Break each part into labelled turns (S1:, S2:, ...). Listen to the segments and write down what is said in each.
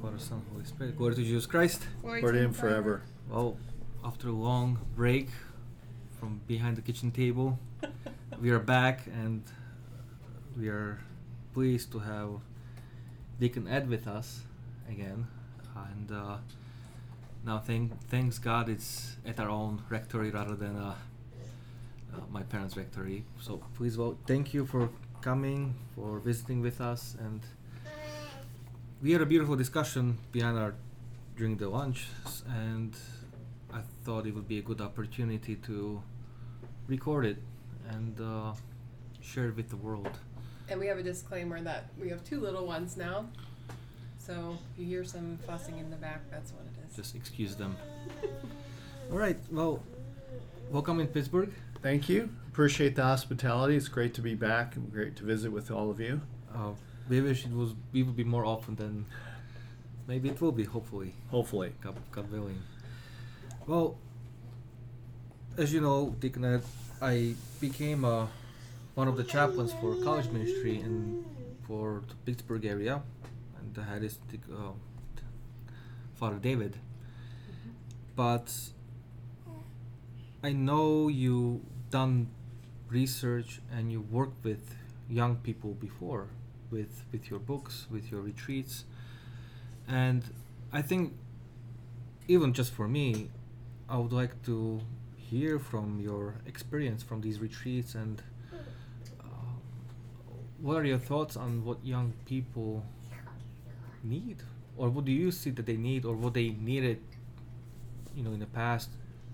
S1: Father, Son, Holy Spirit. Glory to Jesus Christ.
S2: Glory to Him forever.
S1: Well, after a long break from behind the kitchen table, we are back and we are pleased to have Deacon Ed with us again. And now thanks God it's at our own rectory rather than my parents' rectory. So please, thank you for coming, for visiting with us, and we had a beautiful discussion during the lunch, and I thought it would be a good opportunity to record it and share it with the world.
S2: And we have a disclaimer that we have 2 little ones now, so if you hear some fussing in the back, that's what it is.
S1: Just excuse them. All right, well, welcome in Pittsburgh.
S3: Thank you. Appreciate the hospitality. It's great to be back and great to visit with all of you.
S1: We wish we would be more often than maybe it will be, hopefully.
S3: Hopefully.
S1: God willing. Well, as you know, Deacon Ed, I became one of the chaplains for college ministry for the Pittsburgh area, and I had Father David.
S2: Mm-hmm.
S1: But I know you done research and you worked with young people before, with your books, with your retreats, and I think even just for me, I would like to hear from your experience from these retreats, and what are your thoughts on what young people need, or what do you see that they need, or what they needed, in the past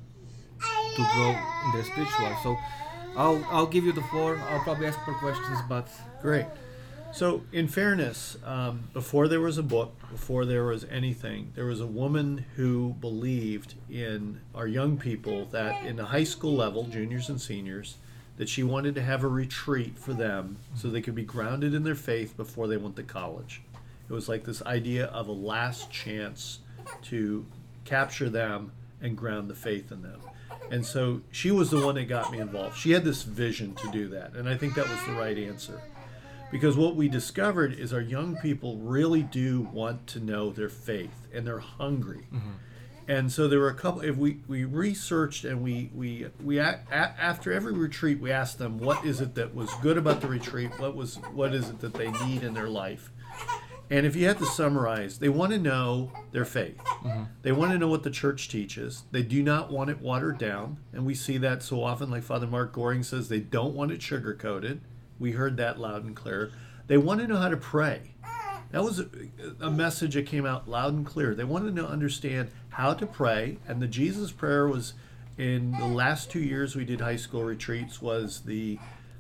S1: to grow in their spiritual life. So I'll give you the floor. I'll probably ask more questions, but
S3: Great. So, in fairness, before there was a book, before there was anything, there was a woman who believed in our young people that in the high school level, juniors and seniors, that she wanted to have a retreat for them so they could be grounded in their faith before they went to college. It was like this idea of a last chance to capture them and ground the faith in them. And so she was the one that got me involved. She had this vision to do that, and I think that was the right answer. Because what we discovered is our young people really do want to know their faith, and they're hungry. Mm-hmm. And so there were a couple. If we researched and we after every retreat, we asked them what is it that was good about the retreat, what is it that they need in their life. And if you had to summarize, they want to know their faith. Mm-hmm. They want to know what the church teaches. They do not want it watered down, and we see that so often. Like Father Mark Goring says, they don't want it sugar-coated. We heard that loud and clear. They want to know how to pray. That was a message that came out loud and clear. They wanted to understand how to pray, and the Jesus prayer was, in the last 2 years we did high school retreats, was the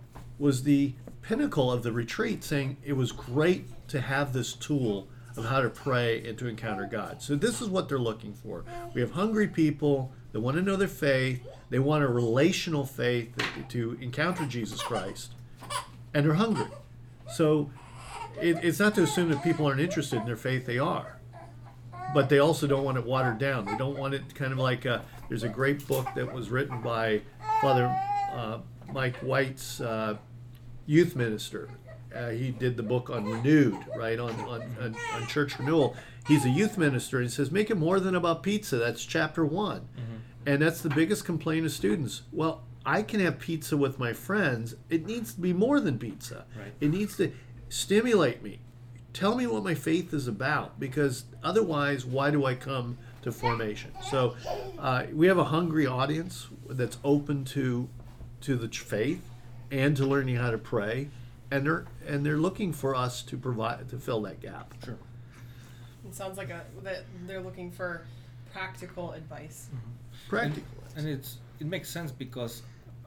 S3: pinnacle of the retreat, saying it was great to have this tool of how to pray and to encounter God. So this is what they're looking for. We have hungry people that want to know their faith. They want a relational faith to encounter Jesus Christ. And they're hungry. So it's not to assume that people aren't interested in their faith. They are. But they also don't want it watered down. They don't want it kind of like there's a great book that was written by Father Mike White's youth minister. He did the book on Renewed, right, on church renewal. He's a youth minister, and he says, make it more than about pizza. That's chapter 1. Mm-hmm. And that's the biggest complaint of students. Well, I can have pizza with my friends. It needs to be more than pizza.
S1: Right.
S3: It needs to stimulate me. Tell me what my faith is about, because otherwise, why do I come to formation? So we have a hungry audience that's open to the faith and to learning how to pray, and they're looking for us to fill that gap.
S1: Sure.
S2: It sounds like that they're looking for practical advice.
S1: Mm-hmm.
S3: Practical.
S1: And it makes sense because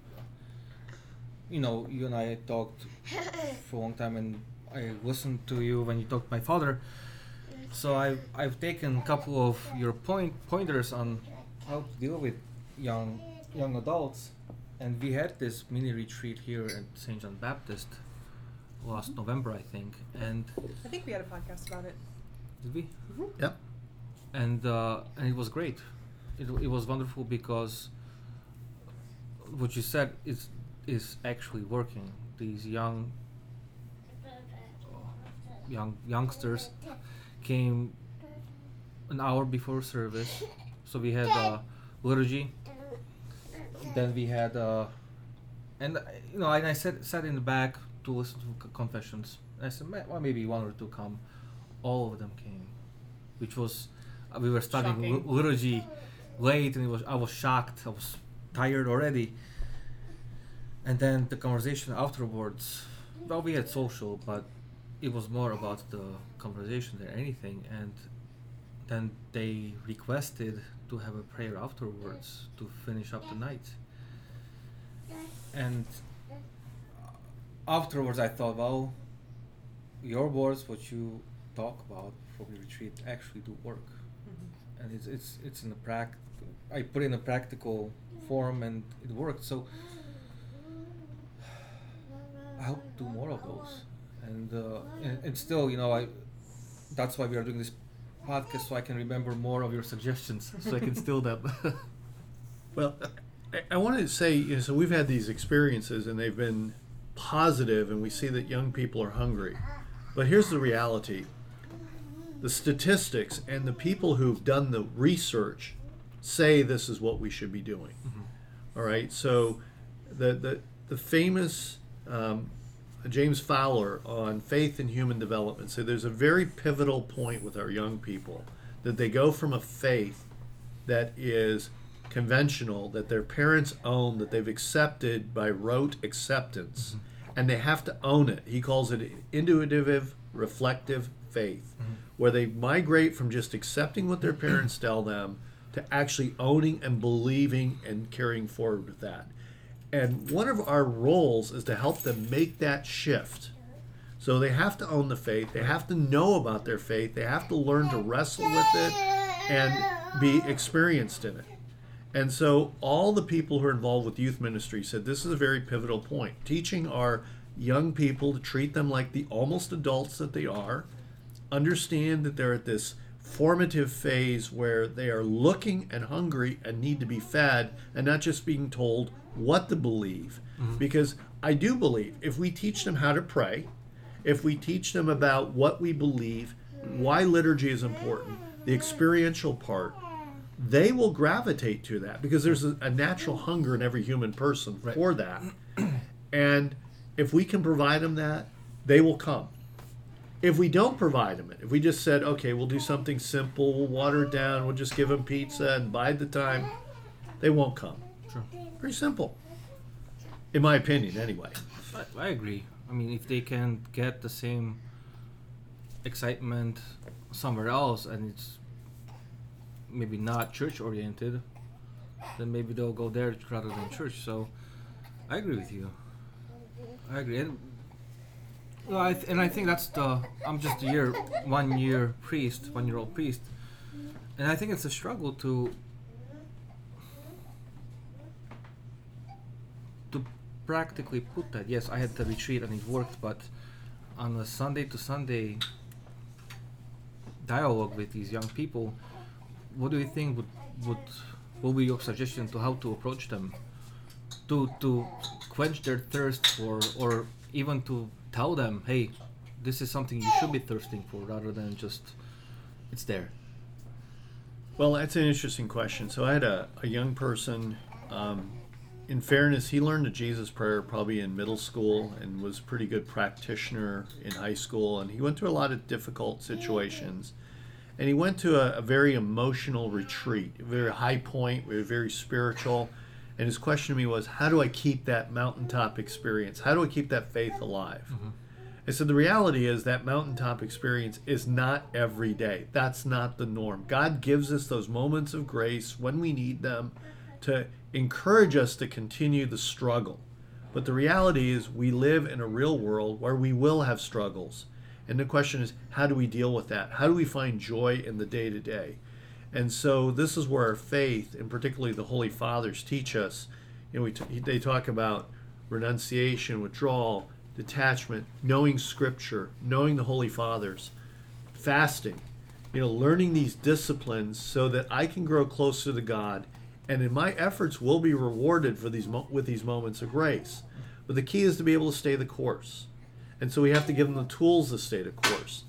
S1: you and I talked for a long time, and I listened to you when you talked to my father. So I've taken a couple of your pointers on how to deal with young adults, and we had this mini retreat here at St. John Baptist last November, I think, and
S2: I think we had a podcast about it.
S1: did we?
S2: Mm-hmm.
S3: Yep.
S1: And it was great. It was wonderful because what you said is actually working. These youngsters came an hour before service. So we had liturgy. Then we had, and I sat in the back to listen to confessions. And I said, well, maybe one or two come. All of them came, which was, we were starting liturgy late, and I was shocked. I was tired already. And then the conversation afterwards, well, we had social, but it was more about the conversation than anything. And then they requested to have a prayer afterwards to finish up the night. And afterwards I thought, well, your words, what you talk about for the retreat, actually do work. And it's in the I put it in a practical form, and it worked. So I hope to do more of those. And still, that's why we are doing this podcast, so I can remember more of your suggestions, so I can steal them.
S3: Well, I want to say, so we've had these experiences, and they've been positive, and we see that young people are hungry. But here's the reality. The statistics and the people who've done the research say this is what we should be doing. Mm-hmm. All right? So the famous James Fowler on faith and human development said there's a very pivotal point with our young people, that they go from a faith that is conventional, that their parents own, that they've accepted by rote acceptance, mm-hmm. and they have to own it. He calls it intuitive, reflective faith, mm-hmm. where they migrate from just accepting what their parents tell them to actually owning and believing and carrying forward with that. And one of our roles is to help them make that shift. So they have to own the faith, they have to know about their faith, they have to learn to wrestle with it and be experienced in it. And so all the people who are involved with youth ministry said this is a very pivotal point. Teaching our young people to treat them like the almost adults that they are, understand that they're at this formative phase where they are looking and hungry and need to be fed, and not just being told what to believe. Mm-hmm. Because I do believe if we teach them how to pray, if we teach them about what we believe, why liturgy is important, the experiential part, they will gravitate to that, because there's a natural hunger in every human person for that. And if we can provide them that, they will come. If we don't provide them it, if we just said, okay, we'll do something simple, we'll water it down, we'll just give them pizza and bide the time, they won't come.
S1: Sure.
S3: Pretty simple. In my opinion, anyway.
S1: I agree. I mean, if they can get the same excitement somewhere else, and it's maybe not church-oriented, then maybe they'll go there rather than church. So I agree with you. I agree. And I think that's I'm just a 1 year priest, 1-year-old priest, and I think it's a struggle to practically put that. Yes, I had the retreat and it worked, but on a Sunday to Sunday dialogue with these young people, what do you think would be your suggestion to how to approach them, to quench their thirst for, or even to tell them, hey, this is something you should be thirsting for, rather than just it's there?
S3: Well, that's an interesting question. So I had a young person, in fairness, he learned the Jesus Prayer probably in middle school and was a pretty good practitioner in high school, and he went through a lot of difficult situations. And he went to a very emotional retreat, a very high point, very spiritual. And his question to me was, how do I keep that mountaintop experience? How do I keep that faith alive? Mm-hmm. I said, the reality is that mountaintop experience is not every day. That's not the norm. God gives us those moments of grace when we need them to encourage us to continue the struggle. But the reality is we live in a real world where we will have struggles. And the question is, how do we deal with that? How do we find joy in the day-to-day? And so this is where our faith, and particularly the Holy Fathers, teach us. They talk about renunciation, withdrawal, detachment, knowing Scripture, knowing the Holy Fathers, fasting, learning these disciplines so that I can grow closer to God, and in my efforts will be rewarded for with these moments of grace. But the key is to be able to stay the course. And so we have to give them the tools to stay the course.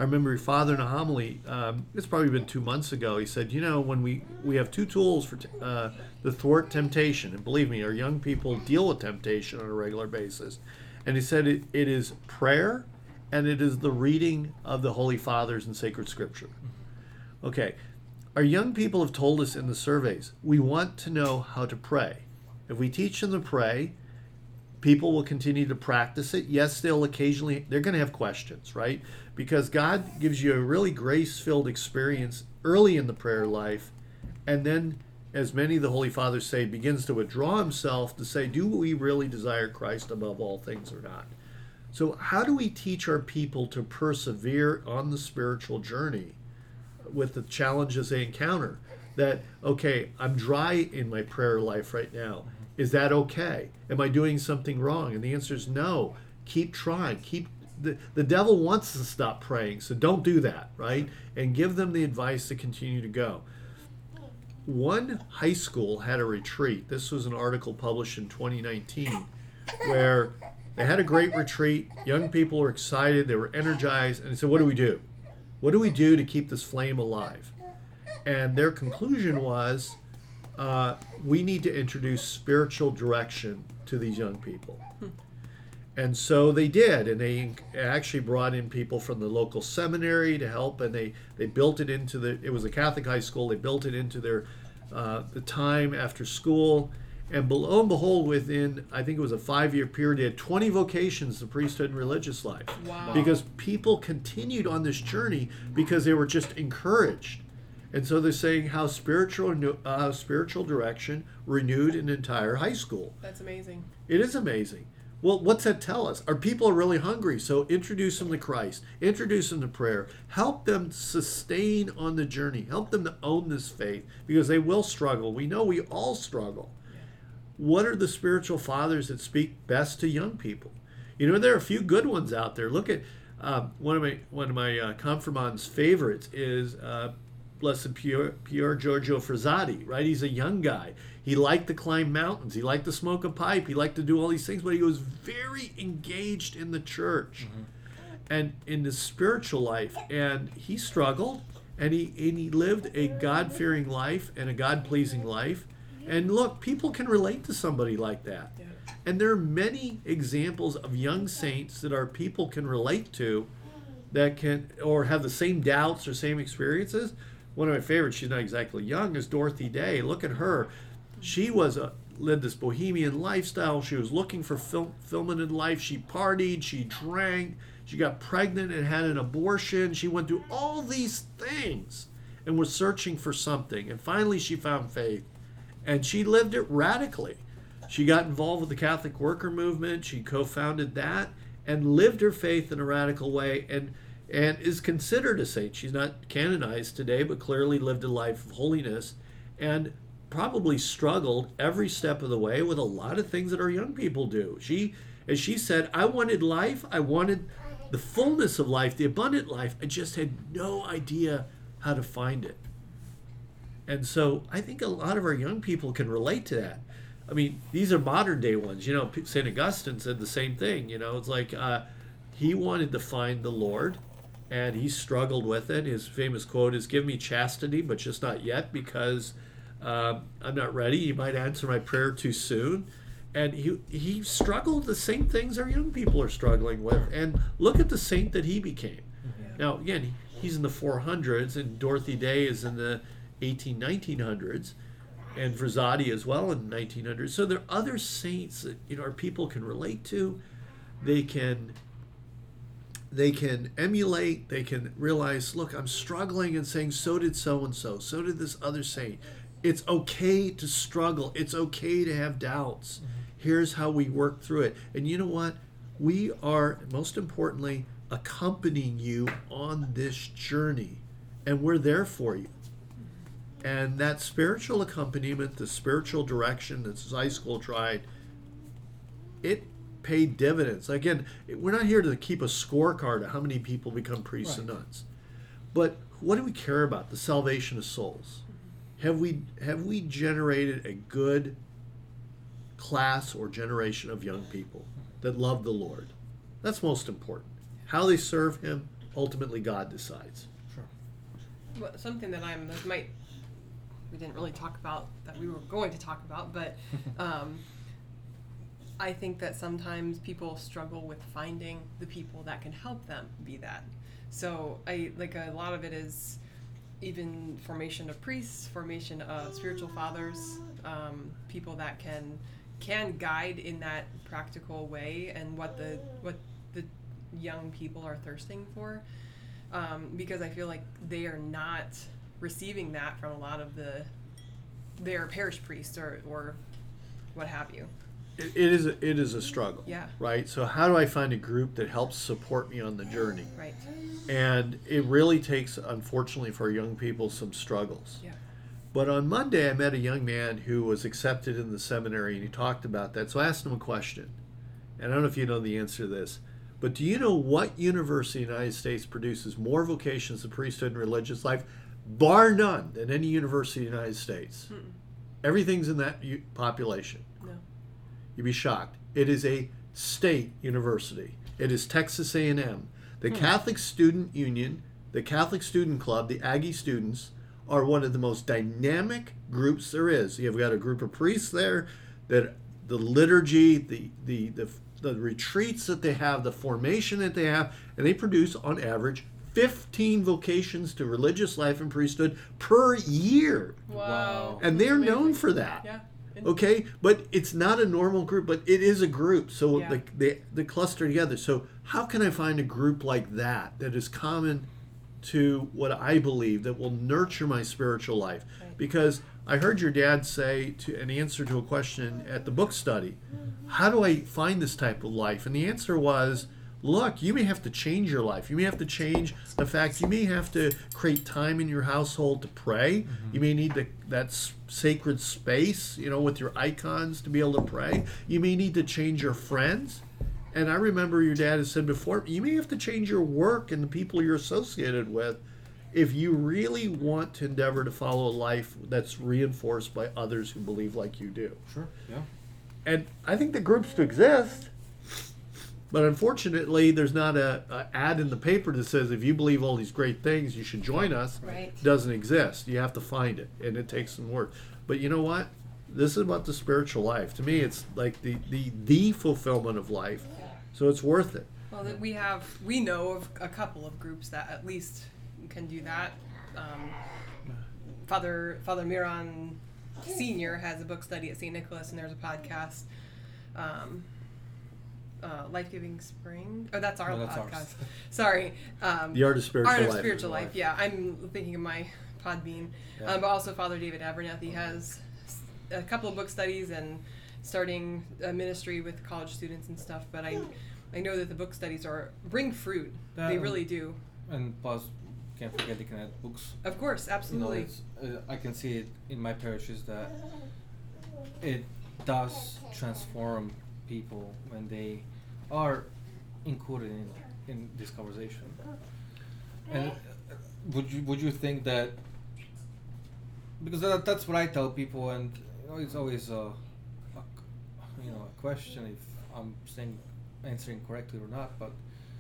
S3: I remember your father in a homily, it's probably been 2 months ago, he said, when we have two tools for the thwart temptation, and believe me, our young people deal with temptation on a regular basis. And he said it is prayer, and it is the reading of the Holy Fathers and sacred scripture. Okay, our young people have told us in the surveys, we want to know how to pray. If we teach them to pray, people will continue to practice it. Yes, they're going to have questions, right? Because God gives you a really grace-filled experience early in the prayer life, and then, as many of the Holy Fathers say, begins to withdraw himself to say, do we really desire Christ above all things or not? So how do we teach our people to persevere on the spiritual journey with the challenges they encounter? That, okay, I'm dry in my prayer life right now. Is that okay? Am I doing something wrong? And the answer is no. Keep trying. The devil wants to stop praying, so don't do that, right? And give them the advice to continue to go. One high school had a retreat. This was an article published in 2019 where they had a great retreat. Young people were excited. They were energized. And they said, what do we do? What do we do to keep this flame alive? And their conclusion was, we need to introduce spiritual direction to these young people. And so they did, and they actually brought in people from the local seminary to help, and they built it into it was a Catholic high school, they built it into their the time after school, and lo and behold, within, I think it was a 5-year period, they had 20 vocations to priesthood and religious life.
S2: Wow.
S3: Because people continued on this journey because they were just encouraged. And so they're saying how spiritual direction renewed an entire high school.
S2: That's amazing.
S3: It is amazing. Well, what's that tell us? Our people are really hungry, so introduce them to Christ. Introduce them to prayer. Help them sustain on the journey. Help them to own this faith, because they will struggle. We know we all struggle. What are the spiritual fathers that speak best to young people? There are a few good ones out there. Look at one of my confirmands' favorites is Blessed Pier Giorgio Frassati, right? He's a young guy. He liked to climb mountains. He liked to smoke a pipe. He liked to do all these things, but he was very engaged in the church and in his spiritual life. And he struggled, and he lived a God-fearing life and a God-pleasing life. And look, people can relate to somebody like that.
S2: Yeah.
S3: And there are many examples of young saints that our people can relate to, that can, or have the same doubts or same experiences. One of my favorites, she's not exactly young, is Dorothy Day. Look at her. She led this bohemian lifestyle. She was looking for fulfillment in life. She partied, she drank, she got pregnant and had an abortion. She went through all these things and was searching for something. And finally she found faith. And she lived it radically. She got involved with the Catholic worker movement. She co-founded that and lived her faith in a radical way, and is considered a saint. She's not canonized today, but clearly lived a life of holiness and probably struggled every step of the way with a lot of things that our young people do. As she said, I wanted life. I wanted the fullness of life, the abundant life. I just had no idea how to find it. And so I think a lot of our young people can relate to that. I mean, these are modern day ones. St. Augustine said the same thing. It's like he wanted to find the Lord, and he struggled with it. His famous quote is, "Give me chastity, but just not yet, because I'm not ready. You might answer my prayer too soon." And he struggled the same things our young people are struggling with. And look at the saint that he became. Yeah. Now, again, he's in the 400s, and Dorothy Day is in the 1900s, and Frassati as well in the 1900s. So there are other saints that our people can relate to. They can emulate. They can realize, look, I'm struggling, and saying, so did so-and-so. So did this other saint. It's okay to struggle. It's okay to have doubts. Here's how we work through it. And you know what? We are, most importantly, accompanying you on this journey, and we're there for you. And that spiritual accompaniment, the spiritual direction that high school tried, it paid dividends. Again, we're not here to keep a scorecard of how many people become priests and nuns. But what do we care about? The salvation of souls. Have we generated a good class or generation of young people that love the Lord? That's most important. How they serve him, ultimately God decides.
S1: Sure.
S2: Well, something that we didn't really talk about that we were going to talk about, but I think that sometimes people struggle with finding the people that can help them be that. So a lot of it is even formation of priests, formation of spiritual fathers, people that can guide in that practical way and what the young people are thirsting for, because I feel like they are not receiving that from a lot of their parish priests or what have you.
S3: It is a struggle.
S2: Yeah.
S3: Right? So how do I find a group that helps support me on the journey?
S2: Right.
S3: And it really takes, unfortunately, for young people, some struggles.
S2: Yeah.
S3: But on Monday, I met a young man who was accepted in the seminary, and he talked about that. So I asked him a question, and I don't know if you know the answer to this, but do you know what university in the United States produces more vocations of priesthood and religious life, bar none, than any university in the United States? Everything's in that population.
S2: No.
S3: You'd be shocked. It is a state university. It is Texas A&M. The Catholic Student Union, the Catholic Student Club, the Aggie students are one of the most dynamic groups there is. You've got a group of priests there, that the liturgy, the retreats that they have, the formation that they have, and they produce on average 15 vocations to religious life and priesthood per year.
S2: Wow.
S3: And they're known for that.
S2: Yeah.
S3: Okay, but it's not a normal group, but it is a group. So
S2: Yeah.
S3: they cluster together. So how can I find a group like that is common to what I believe, that will nurture my spiritual life?
S2: Right.
S3: Because I heard your dad say to an answer to a question at the book study, how do I find this type of life? And the answer was, look, you may have to change your life. You may have to change the fact you may have to create time in your household to pray. You may need that sacred space, with your icons to be able to pray. You may need to change your friends. And I remember your dad has said before, you may have to change your work and the people you're associated with if you really want to endeavor to follow a life that's reinforced by others who believe like you do.
S1: Sure. Yeah.
S3: And I think the groups to exist. But unfortunately, there's not a ad in the paper that says if you believe all these great things, you should join us.
S2: Right.
S3: It doesn't exist. You have to find it, and it takes some work. But you know what? This is about the spiritual life. To me, it's like the fulfillment of life. So it's worth it.
S2: Well, we know of a couple of groups that at least can do that. Father Miron Senior has a book study at St. Nicholas, and there's a podcast. Life Giving Spring. Oh, that's our podcast.
S1: Ours.
S2: Sorry.
S3: The Art of Spiritual Life.
S2: Art of Spiritual Life. Yeah, I'm thinking of my Podbean.
S1: Yeah.
S2: But also Father David Abernathy has a couple of book studies and starting a ministry with college students and stuff. But I know that the book studies bring fruit. They really do.
S1: And plus, can't forget they can add books.
S2: Of course, absolutely.
S1: I can see it in my parishes that it does transform people when they are included in this conversation. And would you think that, because that's what I tell people, and it's always a question if I'm answering correctly or not, but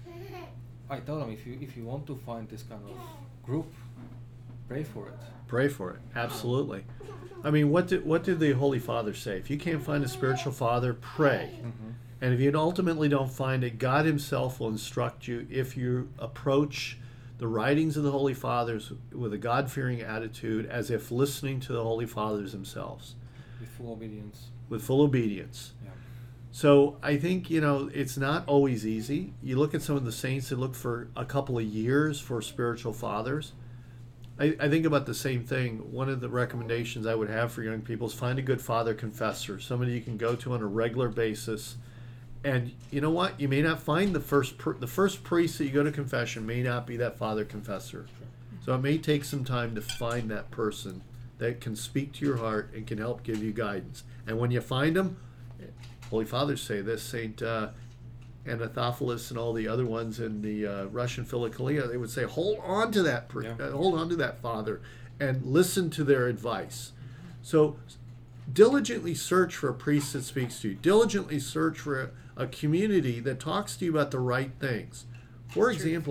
S1: I tell them if you want to find this kind of group, pray for it.
S3: Pray for it. Absolutely. I mean, what did the Holy Father say? If you can't find a spiritual father, pray.
S1: Mm-hmm.
S3: And if you ultimately don't find it, God himself will instruct you if you approach the writings of the Holy Fathers with a God-fearing attitude, as if listening to the Holy Fathers themselves.
S1: With full obedience.
S3: With full obedience.
S1: Yeah.
S3: So I think, it's not always easy. You look at some of the saints that look for a couple of years for spiritual fathers. I think about the same thing. One of the recommendations I would have for young people is find a good father confessor, somebody you can go to on a regular basis. And you know what? You may not find the first priest that you go to confession may not be that father confessor.
S1: Sure.
S3: So it may take some time to find that person that can speak to your heart and can help give you guidance. And when you find them, Holy Fathers say this, Saint Anathophilus and all the other ones in the Russian Philokalia, they would say, hold on to that hold on to that father and listen to their advice. So diligently search for a priest that speaks to you. Diligently search for a community that talks to you about the right things. For example,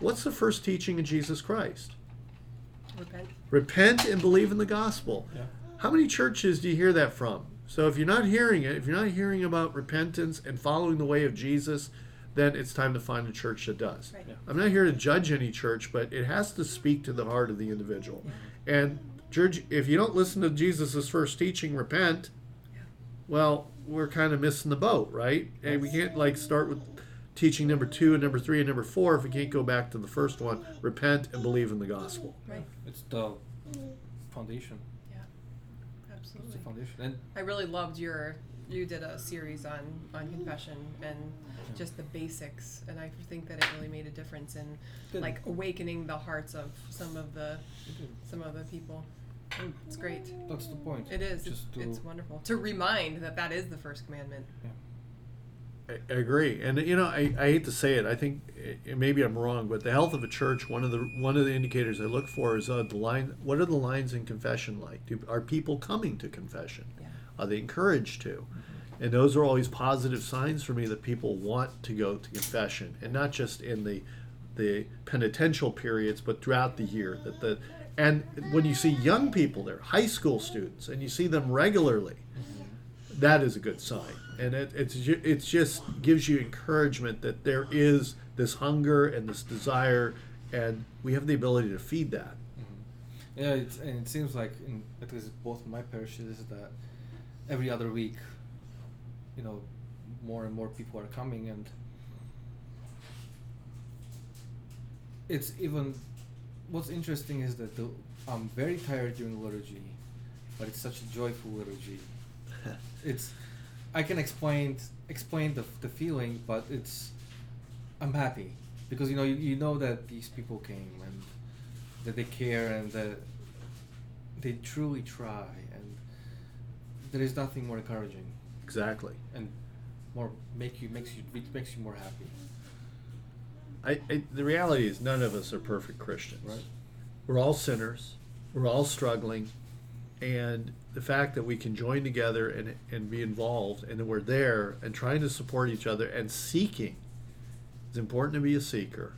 S3: What's the first teaching of Jesus Christ?
S2: Repent.
S3: Repent and believe in the gospel.
S1: Yeah.
S3: How many churches do you hear that from? So if you're not hearing it, if you're not hearing about repentance and following the way of Jesus, then it's time to find a church that does.
S2: Right.
S1: Yeah.
S3: I'm not here to judge any church, but it has to speak to the heart of the individual. And church, if you don't listen to Jesus' first teaching, repent, well, we're kind of missing the boat, right? And we can't like start with teaching number 2 and number 3 and number 4 if we can't go back to the first one, repent and believe in the gospel.
S2: Right.
S1: It's the foundation.
S2: Yeah.
S1: It's
S2: Absolutely.
S1: the foundation. And
S2: I really loved you did a series on confession and just the basics, and I think that it really made a difference in
S1: Good.
S2: like awakening the hearts of some of the people. And it's great.
S1: that's the point.
S2: It is.
S1: Just
S2: It's
S1: to
S2: wonderful to remind that is the first commandment.
S3: I agree, and you know, I hate to say it. I think maybe I'm wrong, but the health of a church, one of the indicators I look for is the line. What are the lines in confession like? Are people coming to confession?
S2: Yeah.
S3: Are they encouraged to? And those are always positive signs for me that people want to go to confession, and not just in the penitential periods, but throughout the year. And when you see young people there, high school students, and you see them regularly, that is a good sign. And it just gives you encouragement that there is this hunger and this desire, and we have the ability to feed that.
S1: Yeah, and it seems like at least both my parishes that every other week, you know, more and more people are coming, and it's even what's interesting is that I'm very tired during liturgy, but it's such a joyful liturgy. I can explain the feeling, but I'm happy because you know that these people came and that they care and that they truly try, and there is nothing more encouraging
S3: Exactly.
S1: and makes you more happy.
S3: The reality is none of us are perfect Christians.
S1: Right.
S3: We're all sinners. We're all struggling. And the fact that we can join together and be involved, and that we're there and trying to support each other and seeking. It's important to be a seeker.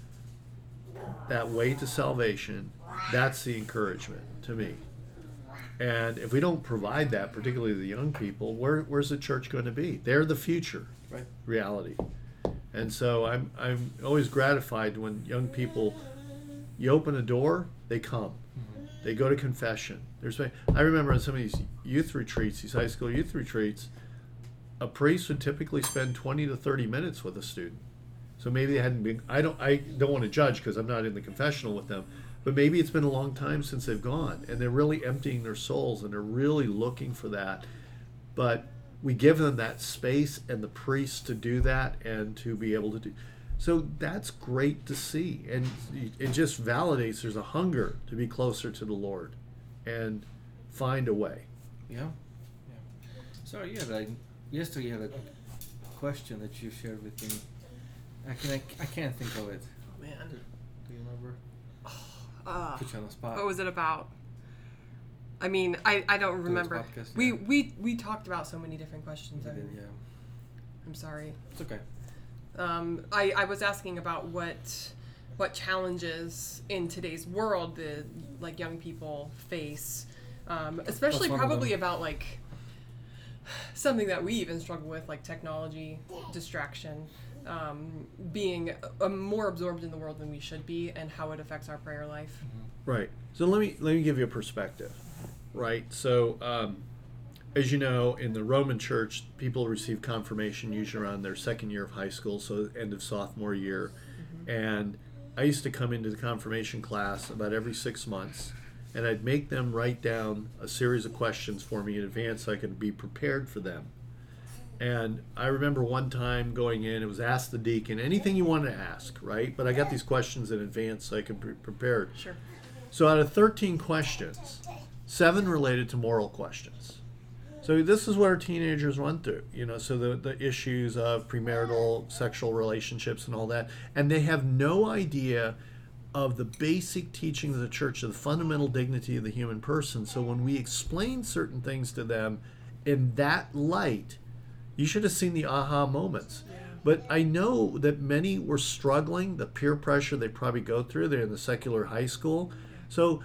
S3: That way to salvation, that's the encouragement to me. And if we don't provide that, particularly the young people, where's the church going to be? They're the future
S1: Right. reality.
S3: And so I'm always gratified when young people, you open a door, they come. They go to confession. I remember on some of these youth retreats, these high school youth retreats, a priest would typically spend 20 to 30 minutes with a student. So maybe they hadn't been, I don't want to judge because I'm not in the confessional with them, but maybe it's been a long time since they've gone, and they're really emptying their souls, and they're really looking for that. But we give them that space and the priest to do that and to be able to do. So that's great to see, and it just validates there's a hunger to be closer to the Lord and find a way.
S1: Yeah. Sorry, yesterday you had a question that you shared with me. I can't think of it.
S2: Oh man.
S1: Do you remember? Put you on the spot.
S2: What was it about? I mean, I don't remember.
S1: Podcast,
S2: We talked about so many different questions.
S1: We did, yeah.
S2: I'm sorry.
S1: It's okay.
S2: I was asking about what challenges in today's world the young people face, especially probably about something that we even struggle with, like technology, distraction, being more absorbed in the world than we should be, and how it affects our prayer life.
S3: Right. So let me give you a perspective. Right. So as you know, in the Roman Church, people receive confirmation usually around their second year of high school, so end of sophomore year. And I used to come into the confirmation class about every 6 months, and I'd make them write down a series of questions for me in advance so I could be prepared for them. And I remember one time going in, it was ask the deacon, anything you want to ask, right? But I got these questions in advance so I could be prepared.
S2: Sure.
S3: So out of 13 questions, 7 related to moral questions. So this is what our teenagers run through, so the issues of premarital sexual relationships and all that. And they have no idea of the basic teaching of the church, of the fundamental dignity of the human person. So when we explain certain things to them in that light, you should have seen the aha moments.
S2: Yeah.
S3: But I know that many were struggling, the peer pressure they probably go through. They're in the secular high school. So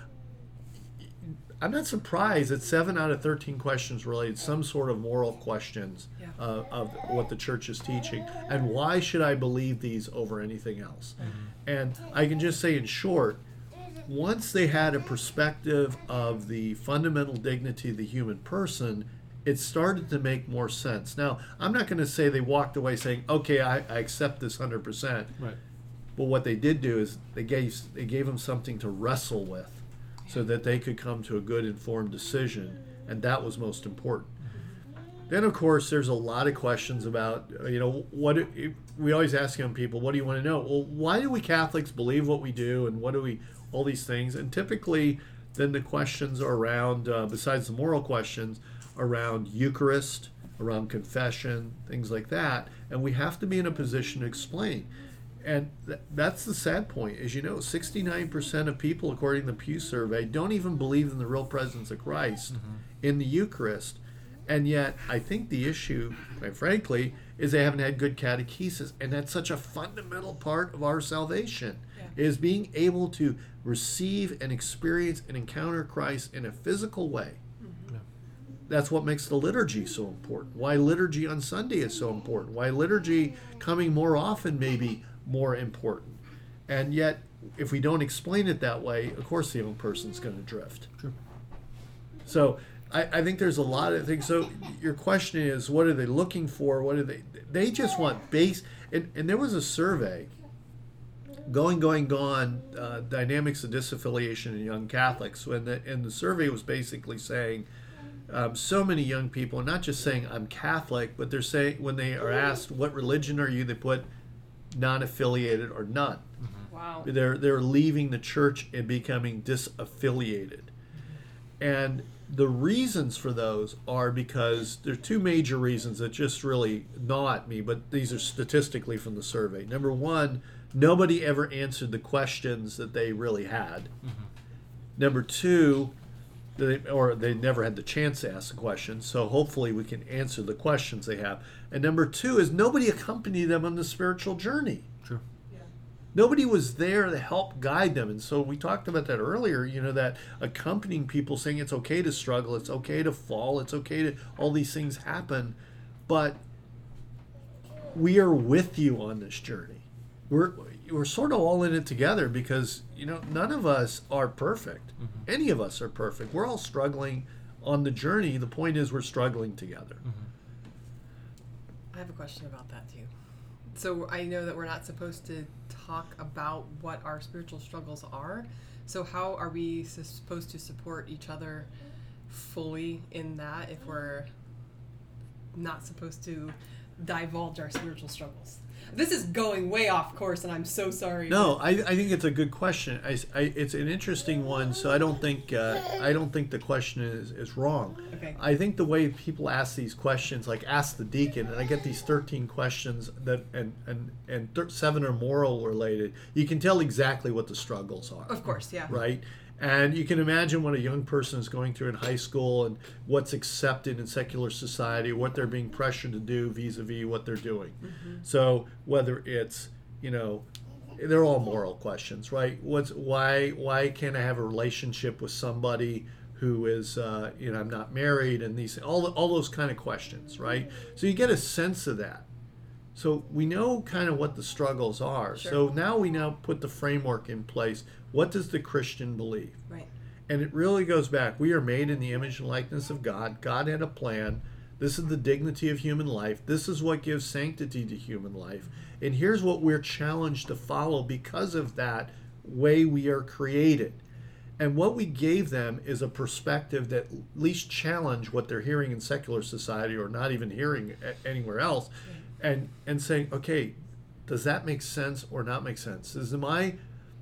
S3: I'm not surprised that 7 out of 13 questions related some sort of moral questions of what the church is teaching. And why should I believe these over anything else? And I can just say in short, once they had a perspective of the fundamental dignity of the human person, it started to make more sense. Now, I'm not going to say they walked away saying, okay, I accept this 100%.
S1: Right.
S3: But what they did do is they gave them something to wrestle with so that they could come to a good informed decision, and that was most important. Then, of course, there's a lot of questions about, we always ask young people, what do you want to know? Well, why do we Catholics believe what we do, and what do we, all these things? And typically, then the questions are around, besides the moral questions, around Eucharist, around confession, things like that, and we have to be in a position to explain. And that's the sad point, is 69% of people, according to the Pew Survey, don't even believe in the real presence of Christ in the Eucharist. And yet, I think the issue, quite frankly, is they haven't had good catechesis. And that's such a fundamental part of our salvation, is being able to receive and experience and encounter Christ in a physical way. That's what makes the liturgy so important. Why liturgy on Sunday is so important. Why liturgy coming more often may be more important. And yet, if we don't explain it that way, of course the young person's going to drift.
S1: Sure.
S3: So I think there's a lot of things. So your question is, what are they looking for? What are they just want base. And there was a survey, Going, Gone, Dynamics of Disaffiliation in Young Catholics, and the survey was basically saying, so many young people, not just saying I'm Catholic, but they're saying, when they are asked what religion are you, they put non-affiliated or none.
S2: Wow.
S3: They're leaving the church and becoming disaffiliated. And the reasons for those are because there are two major reasons that just really gnaw at me, but these are statistically from the survey. Number one, nobody ever answered the questions that they really had. Number two, they never had the chance to ask the questions, so hopefully we can answer the questions they have. And number two is nobody accompanied them on the spiritual journey.
S1: Sure.
S3: Nobody was there to help guide them. And so we talked about that earlier, that accompanying people, saying it's okay to struggle, it's okay to fall, it's okay to, all these things happen, but we are with you on this journey. We're sort of all in it together, because none of us are perfect. Any of us are perfect. We're all struggling on the journey. The point is we're struggling together.
S2: I have a question about that too. So I know that we're not supposed to talk about what our spiritual struggles are. So how are we supposed to support each other fully in that if we're not supposed to divulge our spiritual struggles? This is going way off course, and I'm so sorry.
S3: No, I think it's a good question. It's an interesting one, so I don't think the question is wrong.
S2: Okay.
S3: I think the way people ask these questions, like ask the deacon, and I get these 13 questions that and 7 are moral related. You can tell exactly what the struggles are.
S2: Of course, yeah.
S3: Right. And you can imagine what a young person is going through in high school and what's accepted in secular society, what they're being pressured to do vis-a-vis what they're doing. So whether it's, they're all moral questions, right? Why can't I have a relationship with somebody who is, I'm not married, and these, all those kind of questions, right? So you get a sense of that. So we know kind of what the struggles are.
S2: Sure.
S3: So now we put the framework in place. What does the Christian believe?
S2: Right.
S3: And it really goes back. We are made in the image and likeness of God. God had a plan. This is the dignity of human life. This is what gives sanctity to human life. And here's what we're challenged to follow because of that way we are created. And what we gave them is a perspective that at least challenge what they're hearing in secular society or not even hearing anywhere else. And saying, okay, does that make sense or not make sense? Is my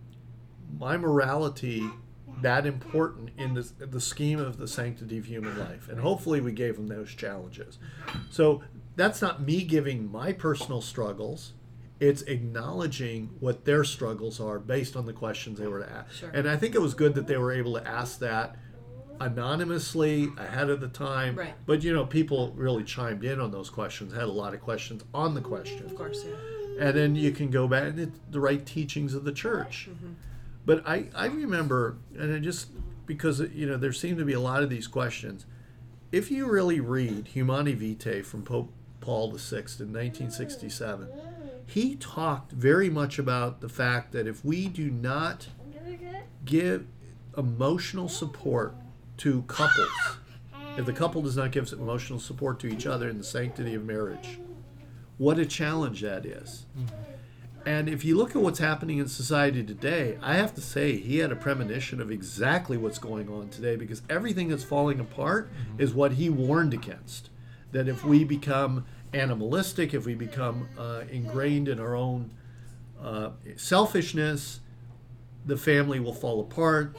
S3: morality that important in the scheme of the sanctity of human life? And hopefully we gave them those challenges. So that's not me giving my personal struggles. It's acknowledging what their struggles are based on the questions they were to ask.
S2: Sure.
S3: And I think it was good that they were able to ask that anonymously ahead of the time.
S2: Right.
S3: But people really chimed in on those questions, had a lot of questions on the question.
S2: Of course, yeah.
S3: And then you can go back and it's the right teachings of the church. But I remember, and I just, because there seem to be a lot of these questions, if you really read Humani Vitae from Pope Paul VI in 1967, he talked very much about the fact that if we do not give emotional support to couples, if the couple does not give emotional support to each other in the sanctity of marriage, what a challenge that is. And if you look at what's happening in society today, I have to say he had a premonition of exactly what's going on today, because everything that's falling apart is what he warned against. That if we become animalistic, if we become ingrained in our own selfishness, the family will fall apart.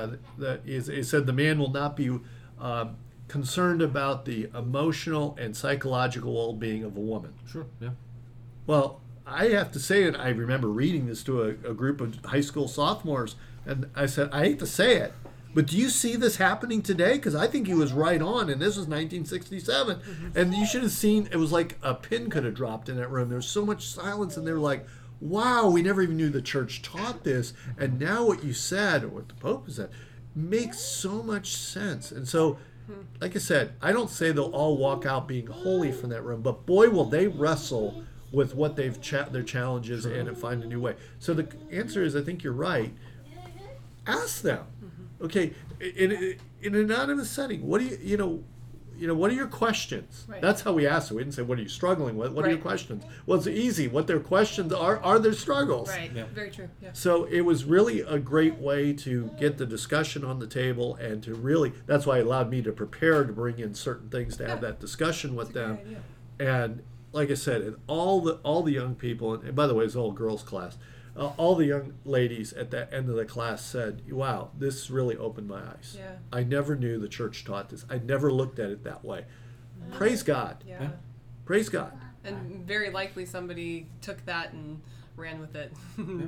S3: He said the man will not be concerned about the emotional and psychological well-being of a woman.
S1: Sure, yeah.
S3: Well, I have to say it. I remember reading this to a group of high school sophomores, and I said, I hate to say it, but do you see this happening today? Because I think he was right on, and this was 1967. And you should have seen, it was like a pin could have dropped in that room. There was so much silence, and they were like, wow, we never even knew the church taught this. And now what you said, or what the Pope said, makes so much sense. And so, like I said, I don't say they'll all walk out being holy from that room, but boy, will they wrestle with what their challenges and find a new way. So the answer is, I think you're right. Ask them. Okay, in an anonymous setting, what do what are your questions?
S2: Right.
S3: That's how we asked it. We didn't say, what are you struggling with? What are your
S2: Right.
S3: questions? Well, it's easy. What their questions are their struggles.
S2: Right.
S1: Yeah.
S2: Very true. Yeah.
S3: So it was really a great way to get the discussion on the table, and to really, that's why it allowed me to prepare to bring in certain things to have that discussion with
S2: That's a
S3: them.
S2: great idea.
S3: And like I said, and all the young people, and by the way, it's all girls class, all the young ladies at the end of the class said, wow, this really opened my eyes.
S2: Yeah.
S3: I never knew the church taught this. I never looked at it that way. Praise God.
S2: Yeah.
S1: Yeah.
S3: Praise God.
S2: And very likely somebody took that and ran with it.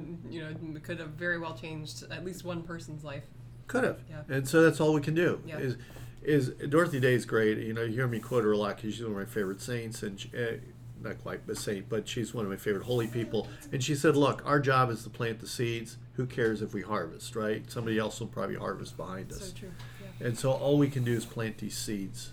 S2: It could have very well changed at least one person's life.
S3: Could have.
S2: Yeah.
S3: And so that's all we can do.
S2: Yeah.
S3: Is Dorothy Day is great. You hear me quote her a lot because she's one of my favorite saints, and she, not quite a saint, but she's one of my favorite holy people. And she said, look, our job is to plant the seeds. Who cares if we harvest, right? Somebody else will probably harvest behind us.
S2: So true. Yeah.
S3: And so all we can do is plant these seeds.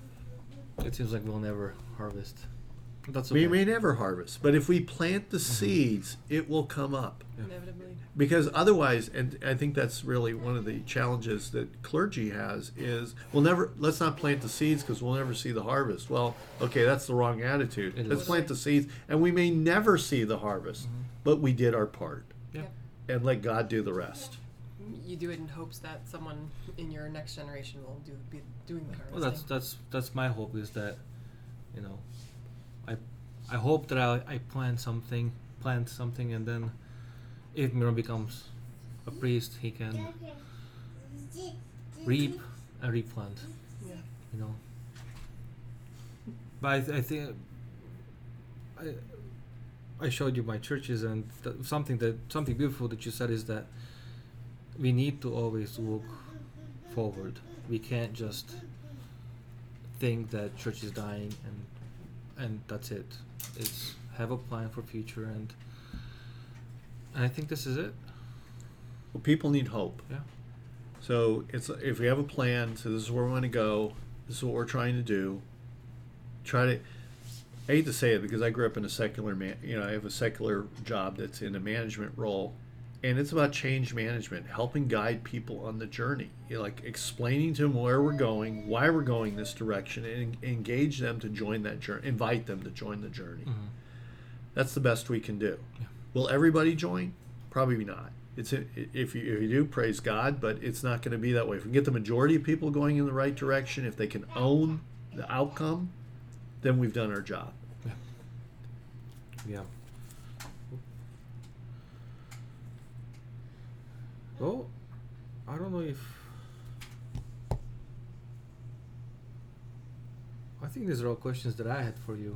S1: It seems like we'll never harvest. That's
S3: We
S1: okay.
S3: may never harvest, but if we plant the seeds, it will come up.
S2: Inevitably.
S3: Because otherwise, and I think that's really one of the challenges that clergy has, is let's not plant the seeds because we'll never see the harvest. Well, okay, that's the wrong attitude.
S1: It
S3: Let's
S1: is.
S3: plant the seeds, and we may never see the harvest, but we did our part.
S1: Yeah.
S3: And let God do the rest.
S2: You do it in hopes that someone in your next generation will be doing the
S1: Well,
S2: harvesting.
S1: that's my hope, is that, I hope that I plant something, and then if Miro becomes a priest, he can reap and replant.
S2: Yeah.
S1: But I think I showed you my churches, and something beautiful that you said is that we need to always look forward. We can't just think that church is dying and that's it. It's have a plan for future, and I think this is it.
S3: Well, people need hope.
S1: Yeah.
S3: So if we have a plan, so this is where we want to go, this is what we're trying to do. I hate to say it because I grew up in a secular I have a secular job that's in a management role, and it's about change management, helping guide people on the journey, like explaining to them where we're going, why we're going this direction, and engage them to join that journey, invite them to join the journey.
S1: Mm-hmm.
S3: That's the best we can do.
S1: Yeah.
S3: Will everybody join? Probably not. If you do, praise God, but it's not going to be that way. If we can get the majority of people going in the right direction, if they can own the outcome, then we've done our job.
S1: Yeah. Well, I don't know if... I think these are all questions that I had for you.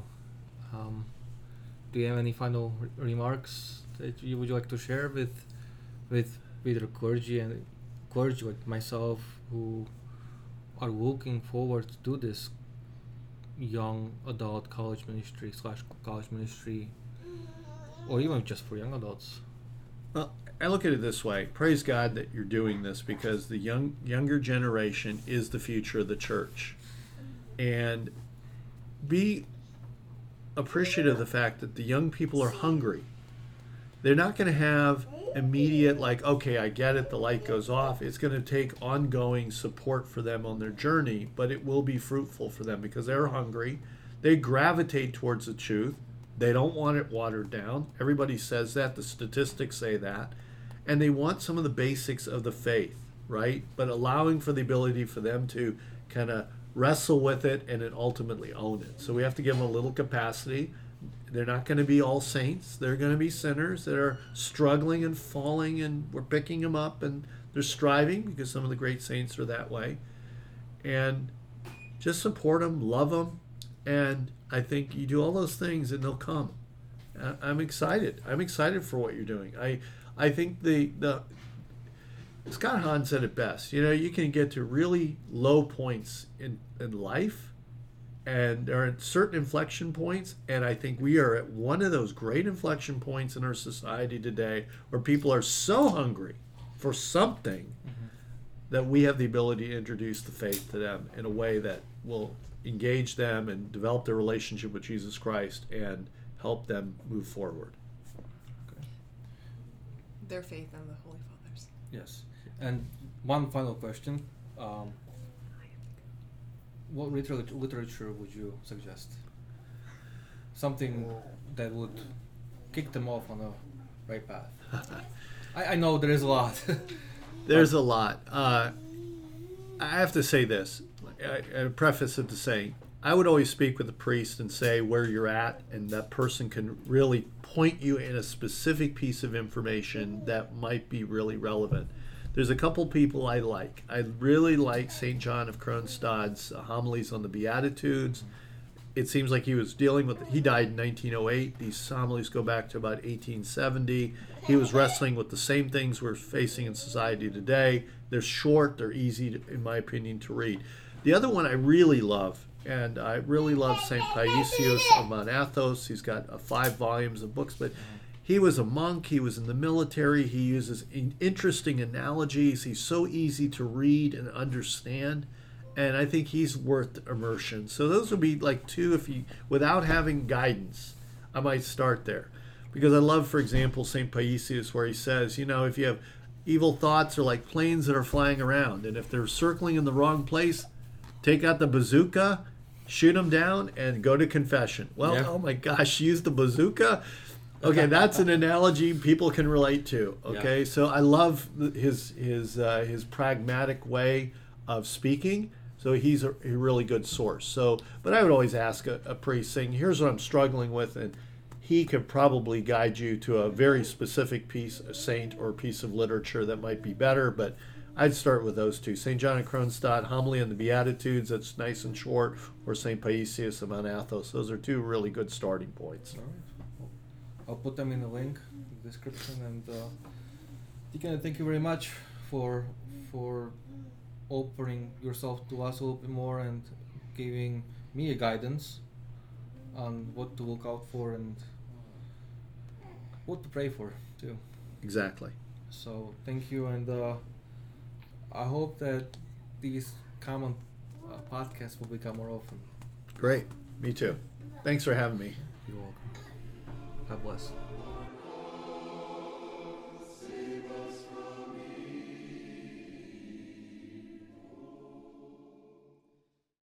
S1: Do you have any final remarks that you would like to share with either clergy like myself, who are looking forward to do this young adult college ministry / college ministry, or even just for young adults?
S3: Well, I look at it this way. Praise God that you're doing this, because the younger generation is the future of the church. And be appreciative of the fact that the young people are hungry. They're not going to have immediate, like, okay, I get it, the light goes off. It's going to take ongoing support for them on their journey, but it will be fruitful for them because they're hungry. They gravitate towards the truth. They don't want it watered down. Everybody says that. The statistics say that. And they want some of the basics of the faith, right? But allowing for the ability for them to kind of wrestle with it and then ultimately own it. So we have to give them a little capacity. They're not going to be all saints. They're going to be sinners that are struggling and falling, and we're picking them up, and they're striving, because some of the great saints are that way. And just support them, love them, and I think you do all those things and they'll come. I'm excited. I'm excited for what you're doing. I think the Scott Hahn said it best. You know, you can get to really low points in life, and there are certain inflection points, and I think we are at one of those great inflection points in our society today where people are so hungry for something that we have the ability to introduce the faith to them in a way that will engage them and develop their relationship with Jesus Christ and help them move forward.
S1: Okay.
S2: Their faith in the Holy Fathers.
S1: Yes. And one final question. What literature would you suggest? Something that would kick them off on the right path. I know there is a lot.
S3: There's a lot. I have to say this. I preface it to saying, I would always speak with the priest and say where you're at, and that person can really point you in a specific piece of information that might be really relevant. There's a couple people I like. I really like St. John of Kronstadt's homilies on the Beatitudes. It seems like he was dealing with, he died in 1908. These homilies go back to about 1870. He was wrestling with the same things we're facing in society today. They're short, they're easy, in my opinion, to read. The other one I really love, and I really love St. Paisios of Mount Athos. He's got 5 volumes of books, but he was a monk, he was in the military, he uses interesting analogies, he's so easy to read and understand, and I think he's worth immersion. So those would be like 2, if you, without having guidance, I might start there. Because I love, for example, St. Paisios, where he says, you know, if you have evil thoughts are like planes that are flying around, and if they're circling in the wrong place, take out the bazooka, shoot them down, and go to confession. Well, yeah. Oh my gosh, use the bazooka? Okay, that's an analogy people can relate to. Okay, yeah. So I love his pragmatic way of speaking. So he's a really good source. So, but I would always ask a priest, saying, "Here's what I'm struggling with," and he could probably guide you to a very specific piece, a saint or a piece of literature that might be better. But I'd start with those 2: St. John of Kronstadt, homily on the Beatitudes, that's nice and short, or St. Paisios of Mount Athos. Those are 2 really good starting points.
S1: All right. I'll put them in the link in the description. And Deacon, thank you very much for opening yourself to us a little bit more and giving me a guidance on what to look out for and what to pray for too.
S3: Exactly.
S1: So thank you, and I hope that these common podcasts will become more often.
S3: Great. Me too. Thanks for having me.
S1: You're welcome. God bless.